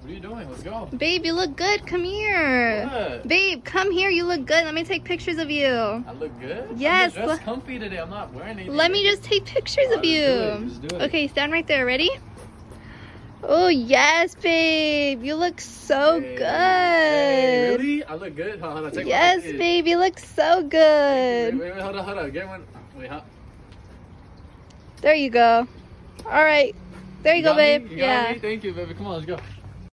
What are you doing? Let's go. Babe, you look good. Come here. What? Babe, come here. You look good. Let me take pictures of you. I look good? Yes. I'm dressed comfy today. I'm not wearing anything. Let me just take pictures of you. Just do it. Okay, stand right there. Ready? Oh, yes, babe. You look so good. Hey, really? I look good? Hold on, take Yes, one. babe. You look so good. Wait, hold on. Get one. Wait, huh? There you go. All right. There you go, got me? babe. You got me? Thank you, baby. Come on, let's go.